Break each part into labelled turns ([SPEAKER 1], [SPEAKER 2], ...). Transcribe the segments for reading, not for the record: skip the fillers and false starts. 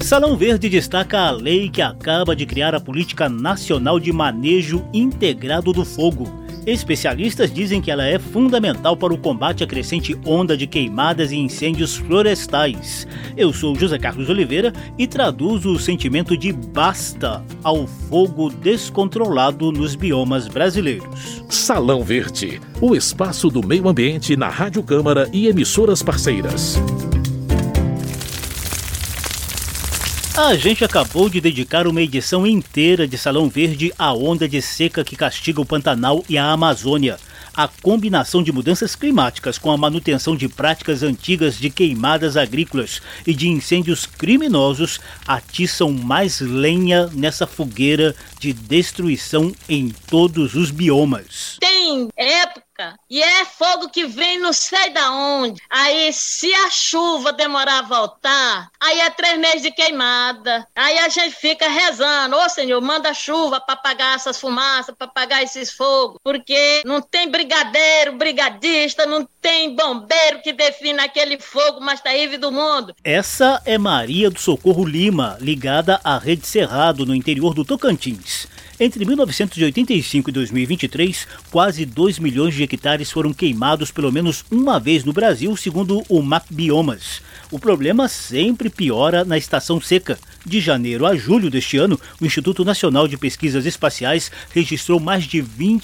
[SPEAKER 1] Salão Verde destaca a lei que acaba de criar a Política Nacional de Manejo Integrado do Fogo. Especialistas dizem que ela é fundamental para o combate à crescente onda de queimadas e incêndios florestais. Eu sou José Carlos Oliveira e traduzo o sentimento de basta ao fogo descontrolado nos biomas brasileiros.
[SPEAKER 2] Salão Verde, o espaço do meio ambiente na Rádio Câmara e emissoras parceiras.
[SPEAKER 1] A gente acabou de dedicar uma edição inteira de Salão Verde à onda de seca que castiga o Pantanal e a Amazônia. A combinação de mudanças climáticas com a manutenção de práticas antigas de queimadas agrícolas e de incêndios criminosos atiçam mais lenha nessa fogueira de destruição em todos os biomas.
[SPEAKER 3] Tem época e é fogo que vem não sei da onde. Aí se a chuva demorar a voltar, aí é 3 meses de queimada. Aí a gente fica rezando, ô Senhor, manda chuva para apagar essas fumaças, para apagar esses fogos, porque não tem brigadeiro, brigadista, não tem bombeiro que defina aquele fogo mais terrível do mundo.
[SPEAKER 1] Essa é Maria do Socorro Lima, ligada à Rede Cerrado, no interior do Tocantins. Entre 1985 e 2023, quase 2 milhões de hectares foram queimados pelo menos uma vez no Brasil, segundo o MapBiomas. O problema sempre piora na estação seca. De janeiro a julho deste ano, o Instituto Nacional de Pesquisas Espaciais registrou mais de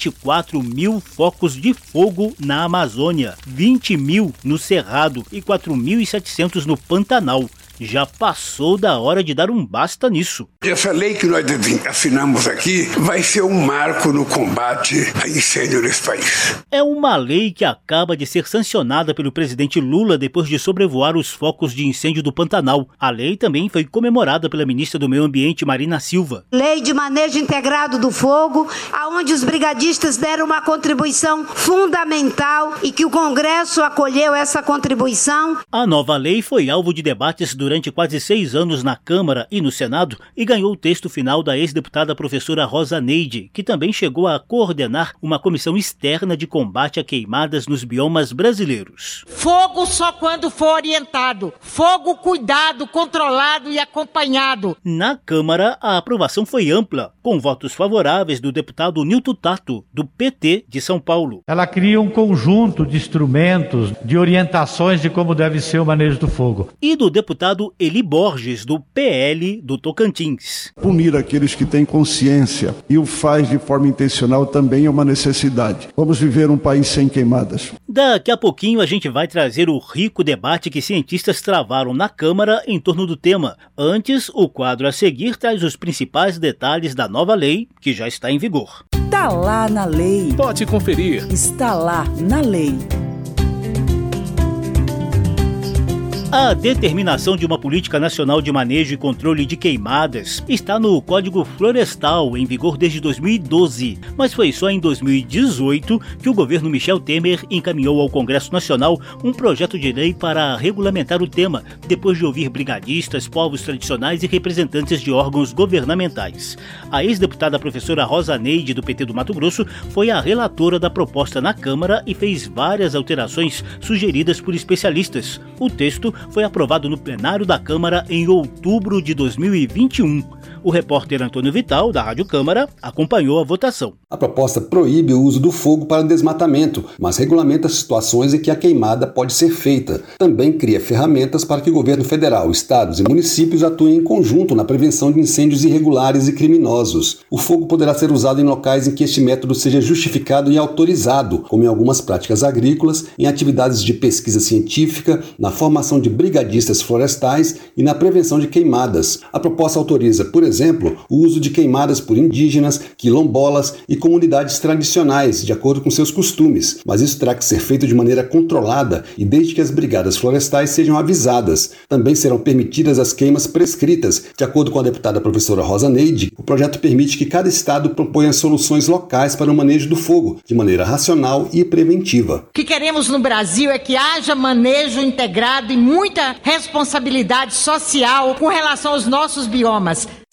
[SPEAKER 1] 24 mil focos de fogo na Amazônia, 20 mil no Cerrado e 4.700 no Pantanal. Já passou da hora de dar um basta nisso.
[SPEAKER 4] Essa lei que nós assinamos aqui vai ser um marco no combate a incêndio nesse país.
[SPEAKER 1] É uma lei que acaba de ser sancionada pelo presidente Lula depois de sobrevoar os focos de incêndio do Pantanal. A lei também foi comemorada pela ministra do Meio Ambiente, Marina Silva.
[SPEAKER 5] Lei de manejo integrado do fogo, aonde os brigadistas deram uma contribuição fundamental e que o Congresso acolheu essa contribuição.
[SPEAKER 1] A nova lei foi alvo de debates durante quase 6 anos na Câmara e no Senado e ganhou o texto final da ex-deputada professora Rosa Neide, que também chegou a coordenar uma comissão externa de combate a queimadas nos biomas brasileiros.
[SPEAKER 6] Fogo só quando for orientado. Fogo cuidado, controlado e acompanhado.
[SPEAKER 1] Na Câmara, a aprovação foi ampla, com votos favoráveis do deputado Nilton Tato, do PT de São Paulo.
[SPEAKER 7] Ela cria um conjunto de instrumentos, de orientações de como deve ser o manejo do fogo.
[SPEAKER 1] E do deputado Eli Borges, do PL do Tocantins.
[SPEAKER 8] Punir aqueles que têm consciência e o faz de forma intencional também é uma necessidade. Vamos viver um país sem queimadas.
[SPEAKER 1] Daqui a pouquinho a gente vai trazer o rico debate que cientistas travaram na Câmara em torno do tema. Antes, o quadro a seguir traz os principais detalhes da nova lei que já está em vigor.
[SPEAKER 9] Tá lá na lei.
[SPEAKER 2] Pode conferir.
[SPEAKER 9] Está lá na lei.
[SPEAKER 1] A determinação de uma política nacional de manejo e controle de queimadas está no Código Florestal, em vigor desde 2012, mas foi só em 2018 que o governo Michel Temer encaminhou ao Congresso Nacional um projeto de lei para regulamentar o tema, depois de ouvir brigadistas, povos tradicionais e representantes de órgãos governamentais. A ex-deputada professora Rosa Neide, do PT do Mato Grosso, foi a relatora da proposta na Câmara e fez várias alterações sugeridas por especialistas. O texto foi aprovado no plenário da Câmara em outubro de 2021. O repórter Antônio Vital, da Rádio Câmara, acompanhou a votação.
[SPEAKER 10] A proposta proíbe o uso do fogo para desmatamento, mas regulamenta situações em que a queimada pode ser feita. Também cria ferramentas para que o governo federal, estados e municípios atuem em conjunto na prevenção de incêndios irregulares e criminosos. O fogo poderá ser usado em locais em que este método seja justificado e autorizado, como em algumas práticas agrícolas, em atividades de pesquisa científica, na formação de brigadistas florestais e na prevenção de queimadas. A proposta autoriza, por exemplo, o uso de queimadas por indígenas, quilombolas e comunidades tradicionais, de acordo com seus costumes, mas isso terá que ser feito de maneira controlada e desde que as brigadas florestais sejam avisadas. Também serão permitidas as queimas prescritas. De acordo com a deputada professora Rosa Neide, o projeto permite que cada estado proponha soluções locais para o manejo do fogo, de maneira racional e preventiva.
[SPEAKER 6] O que queremos no Brasil é que haja manejo integrado e muita responsabilidade social com relação aos nossos biomas.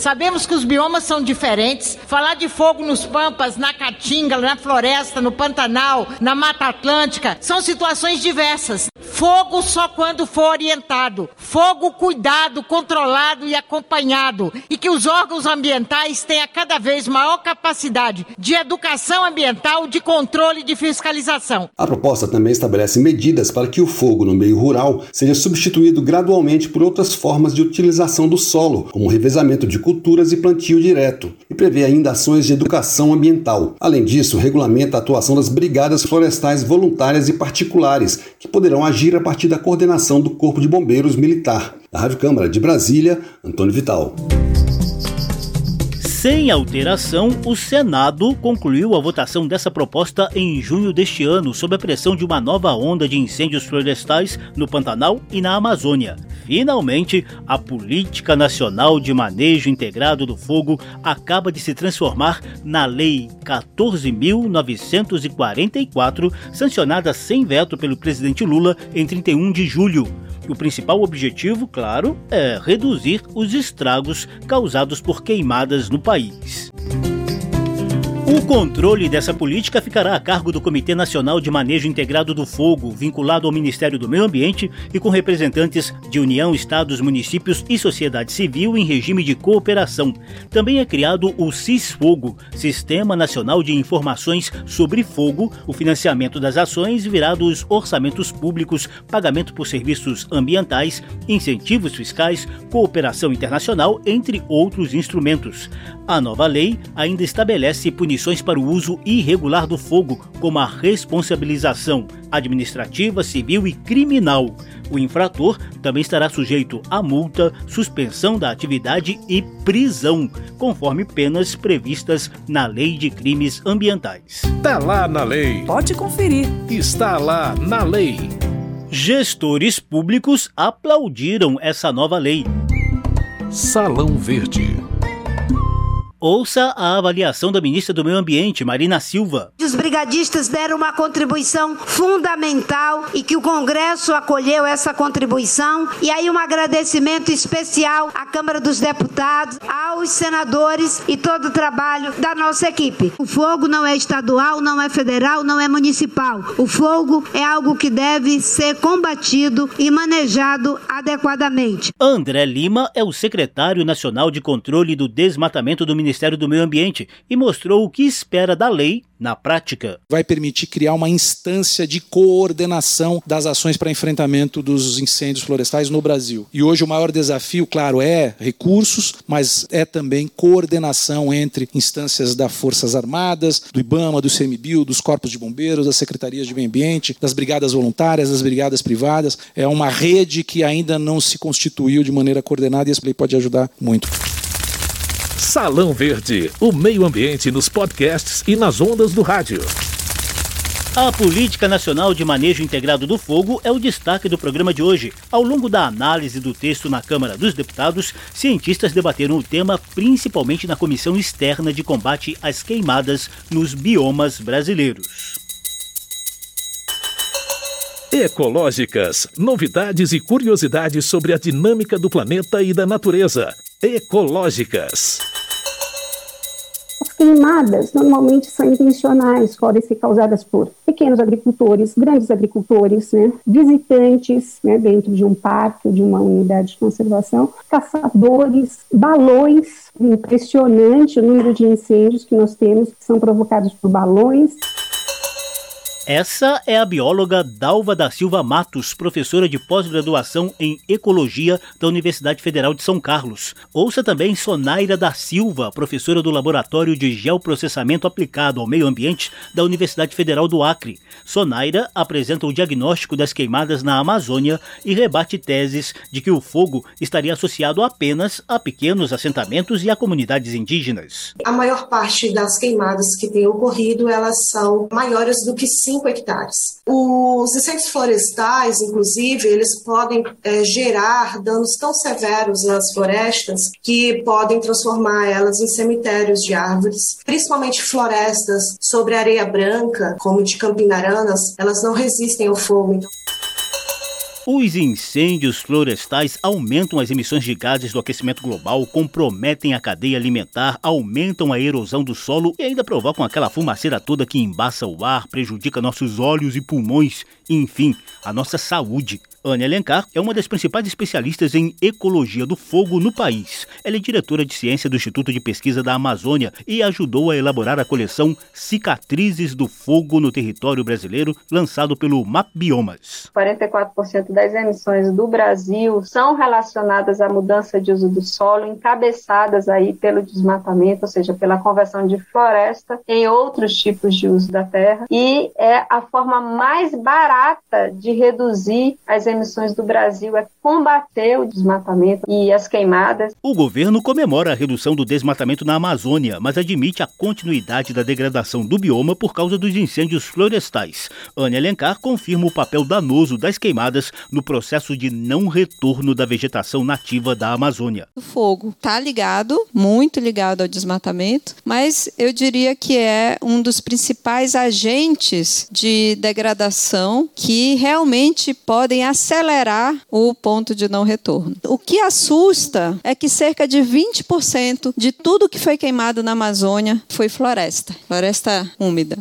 [SPEAKER 6] Sabemos que os biomas são diferentes. Falar de fogo nos pampas, na caatinga, na floresta, no Pantanal, na Mata Atlântica, são situações diversas. Fogo só quando for orientado. Fogo cuidado, controlado e acompanhado. E que os órgãos ambientais tenham cada vez maior capacidade de educação ambiental, de controle e de fiscalização.
[SPEAKER 10] A proposta também estabelece medidas para que o fogo no meio rural seja substituído gradualmente por outras formas de utilização do solo, como revezamento de culturas e plantio direto, e prevê ainda ações de educação ambiental. Além disso, regulamenta a atuação das brigadas florestais voluntárias e particulares, que poderão agir a partir da coordenação do Corpo de Bombeiros Militar. Da Rádio Câmara de Brasília, Antônio Vital.
[SPEAKER 1] Sem alteração, o Senado concluiu a votação dessa proposta em junho deste ano, sob a pressão de uma nova onda de incêndios florestais no Pantanal e na Amazônia. Finalmente, a Política Nacional de Manejo Integrado do Fogo acaba de se transformar na Lei 14.944, sancionada sem veto pelo presidente Lula em 31 de julho. O principal objetivo, claro, é reduzir os estragos causados por queimadas no país. O controle dessa política ficará a cargo do Comitê Nacional de Manejo Integrado do Fogo, vinculado ao Ministério do Meio Ambiente e com representantes de União, Estados, municípios e sociedade civil em regime de cooperação. Também é criado o CISFogo, Sistema Nacional de Informações sobre Fogo. O financiamento das ações virá dos orçamentos públicos, pagamento por serviços ambientais, incentivos fiscais, cooperação internacional, entre outros instrumentos. A nova lei ainda estabelece punições para o uso irregular do fogo, como a responsabilização administrativa, civil e criminal. O infrator também estará sujeito a multa, suspensão da atividade e prisão, conforme penas previstas na Lei de Crimes Ambientais.
[SPEAKER 2] Está lá na lei.
[SPEAKER 9] Pode conferir.
[SPEAKER 2] Está lá na lei.
[SPEAKER 1] Gestores públicos aplaudiram essa nova lei.
[SPEAKER 2] Salão Verde.
[SPEAKER 1] Ouça a avaliação da ministra do Meio Ambiente, Marina Silva.
[SPEAKER 5] Os brigadistas deram uma contribuição fundamental e que o Congresso acolheu essa contribuição. E aí um agradecimento especial à Câmara dos Deputados, aos senadores e todo o trabalho da nossa equipe. O fogo não é estadual, não é federal, não é municipal. O fogo é algo que deve ser combatido e manejado adequadamente.
[SPEAKER 1] André Lima é o secretário nacional de controle do desmatamento do Ministério do Meio Ambiente e mostrou o que espera da lei na prática.
[SPEAKER 11] Vai permitir criar uma instância de coordenação das ações para enfrentamento dos incêndios florestais no Brasil. E hoje o maior desafio, claro, é recursos, mas é também coordenação entre instâncias das Forças Armadas, do IBAMA, do ICMBio, dos Corpos de Bombeiros, das Secretarias de Meio Ambiente, das Brigadas Voluntárias, das Brigadas Privadas. É uma rede que ainda não se constituiu de maneira coordenada e essa lei pode ajudar muito.
[SPEAKER 2] Salão Verde, o meio ambiente nos podcasts e nas ondas do rádio.
[SPEAKER 1] A Política Nacional de Manejo Integrado do Fogo é o destaque do programa de hoje. Ao longo da análise do texto na Câmara dos Deputados, cientistas debateram o tema principalmente na Comissão Externa de Combate às Queimadas nos Biomas Brasileiros.
[SPEAKER 2] Ecológicas, novidades e curiosidades sobre a dinâmica do planeta e da natureza. Ecológicas.
[SPEAKER 12] As queimadas normalmente são intencionais, podem ser causadas por pequenos agricultores, grandes agricultores, visitantes dentro de um parque, de uma unidade de conservação, caçadores, balões. Impressionante o número de incêndios que nós temos que são provocados por balões.
[SPEAKER 1] Essa é a bióloga Dalva da Silva Matos, professora de pós-graduação em Ecologia da Universidade Federal de São Carlos. Ouça também Sonaira da Silva, professora do Laboratório de Geoprocessamento Aplicado ao Meio Ambiente da Universidade Federal do Acre. Sonaira apresenta o diagnóstico das queimadas na Amazônia e rebate teses de que o fogo estaria associado apenas a pequenos assentamentos e a comunidades indígenas.
[SPEAKER 13] A maior parte das queimadas que têm ocorrido, elas são maiores do que 5 hectares. Os incêndios florestais, inclusive, eles podem gerar danos tão severos nas florestas que podem transformar elas em cemitérios de árvores, principalmente florestas sobre areia branca, como de Campinaranas, elas não resistem ao fogo.
[SPEAKER 1] Os incêndios florestais aumentam as emissões de gases do aquecimento global, comprometem a cadeia alimentar, aumentam a erosão do solo e ainda provocam aquela fumaceira toda que embaça o ar, prejudica nossos olhos e pulmões, enfim, a nossa saúde. Ania Alencar é uma das principais especialistas em ecologia do fogo no país. Ela é diretora de ciência do Instituto de Pesquisa da Amazônia e ajudou a elaborar a coleção Cicatrizes do Fogo no Território Brasileiro, lançado pelo MapBiomas.
[SPEAKER 14] 44% das emissões do Brasil são relacionadas à mudança de uso do solo, encabeçadas aí pelo desmatamento, ou seja, pela conversão de floresta em outros tipos de uso da terra, e é a forma mais barata de reduzir as emissões do Brasil, é combater o desmatamento e as queimadas.
[SPEAKER 1] O governo comemora a redução do desmatamento na Amazônia, mas admite a continuidade da degradação do bioma por causa dos incêndios florestais. Ania Alencar confirma o papel danoso das queimadas no processo de não retorno da vegetação nativa da Amazônia.
[SPEAKER 15] O fogo está ligado, muito ligado ao desmatamento, mas eu diria que é um dos principais agentes de degradação que realmente podem acelerar o ponto de não retorno. O que assusta é que cerca de 20% de tudo que foi queimado na Amazônia foi floresta úmida.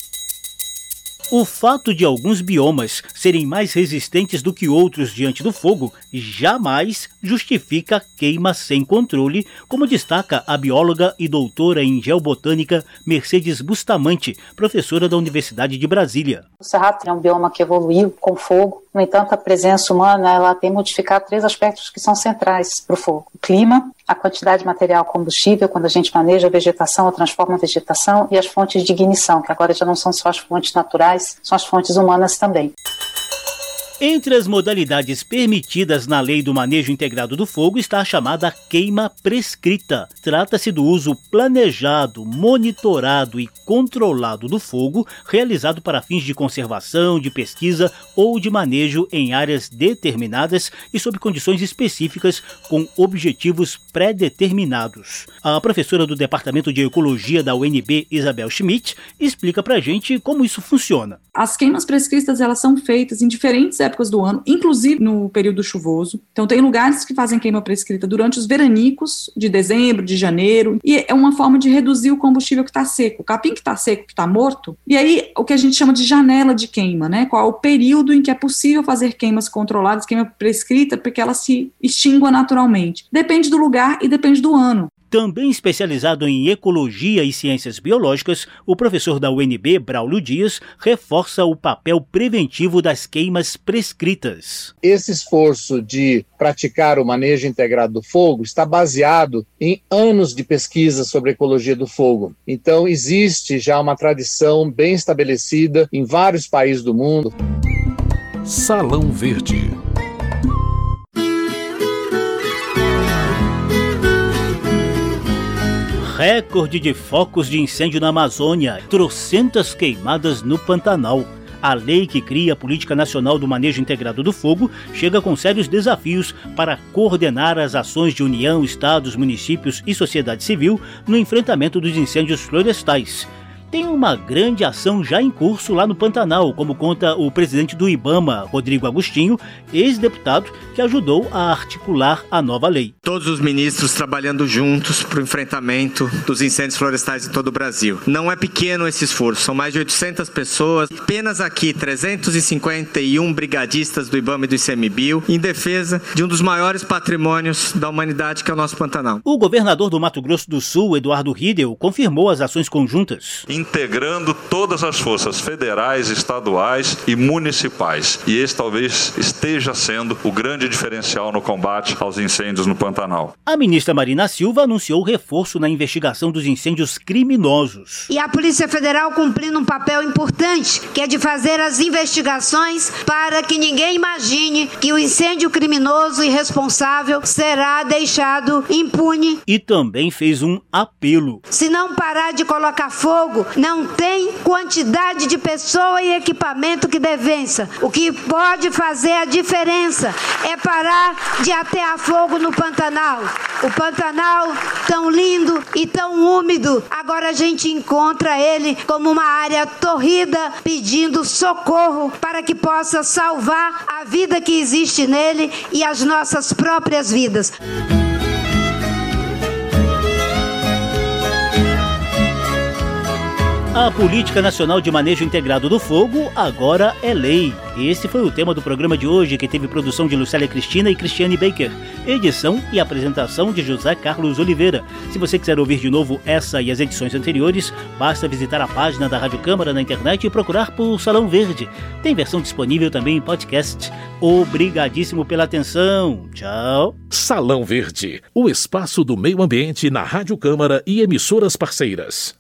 [SPEAKER 1] O fato de alguns biomas serem mais resistentes do que outros diante do fogo jamais justifica queima sem controle, como destaca a bióloga e doutora em geobotânica Mercedes Bustamante, professora da Universidade de Brasília.
[SPEAKER 16] O Cerrado é um bioma que evoluiu com fogo. No entanto, a presença humana ela tem modificado 3 aspectos que são centrais para o fogo. O clima, a quantidade de material combustível, quando a gente maneja a vegetação, ou transforma a vegetação, e as fontes de ignição, que agora já não são só as fontes naturais, são as fontes humanas também.
[SPEAKER 1] Entre as modalidades permitidas na Lei do Manejo Integrado do Fogo está a chamada queima prescrita. Trata-se do uso planejado, monitorado e controlado do fogo, realizado para fins de conservação, de pesquisa ou de manejo em áreas determinadas e sob condições específicas com objetivos pré-determinados. A professora do Departamento de Ecologia da UNB, Isabel Schmidt, explica pra gente como isso funciona.
[SPEAKER 17] As queimas prescritas elas são feitas em diferentes épocas do ano, inclusive no período chuvoso. Então tem lugares que fazem queima prescrita durante os veranicos de dezembro, de janeiro, e é uma forma de reduzir o combustível que está seco, o capim que está seco, que está morto, e aí o que a gente chama de janela de queima, né? Qual é o período em que é possível fazer queimas controladas, queima prescrita, porque ela se extingua naturalmente. Depende do lugar e depende do ano.
[SPEAKER 1] Também especializado em ecologia e ciências biológicas, o professor da UNB, Braulio Dias, reforça o papel preventivo das queimas prescritas.
[SPEAKER 18] Esse esforço de praticar o manejo integrado do fogo está baseado em anos de pesquisa sobre a ecologia do fogo. Então, existe já uma tradição bem estabelecida em vários países do mundo.
[SPEAKER 2] Salão Verde.
[SPEAKER 1] Recorde de focos de incêndio na Amazônia, trocentas queimadas no Pantanal. A lei que cria a Política Nacional do Manejo Integrado do Fogo chega com sérios desafios para coordenar as ações de União, Estados, municípios e sociedade civil no enfrentamento dos incêndios florestais. Tem uma grande ação já em curso lá no Pantanal, como conta o presidente do IBAMA, Rodrigo Agostinho, ex-deputado que ajudou a articular a nova lei.
[SPEAKER 19] Todos os ministros trabalhando juntos para o enfrentamento dos incêndios florestais em todo o Brasil. Não é pequeno esse esforço, são mais de 800 pessoas, apenas aqui 351 brigadistas do IBAMA e do ICMBio, em defesa de um dos maiores patrimônios da humanidade, que é o nosso Pantanal.
[SPEAKER 1] O governador do Mato Grosso do Sul, Eduardo Riedel, confirmou as ações conjuntas.
[SPEAKER 20] Integrando todas as forças federais, estaduais e municipais. E esse talvez esteja sendo o grande diferencial no combate aos incêndios no Pantanal.
[SPEAKER 1] A ministra Marina Silva anunciou reforço na investigação dos incêndios criminosos.
[SPEAKER 5] E a Polícia Federal cumprindo um papel importante, que é de fazer as investigações para que ninguém imagine que o incêndio criminoso e irresponsável será deixado impune.
[SPEAKER 1] E também fez um apelo.
[SPEAKER 5] Se não parar de colocar fogo não tem quantidade de pessoa e equipamento que dê vença. O que pode fazer a diferença é parar de atear fogo no Pantanal. O Pantanal, tão lindo e tão úmido, agora a gente encontra ele como uma área torrida, pedindo socorro para que possa salvar a vida que existe nele e as nossas próprias vidas.
[SPEAKER 1] A Política Nacional de Manejo Integrado do Fogo agora é lei. Esse foi o tema do programa de hoje, que teve produção de Lucélia Cristina e Cristiane Baker, edição e apresentação de José Carlos Oliveira. Se você quiser ouvir de novo essa e as edições anteriores, basta visitar a página da Rádio Câmara na internet e procurar por Salão Verde. Tem versão disponível também em podcast. Obrigadíssimo pela atenção. Tchau.
[SPEAKER 2] Salão Verde, o espaço do meio ambiente na Rádio Câmara e emissoras parceiras.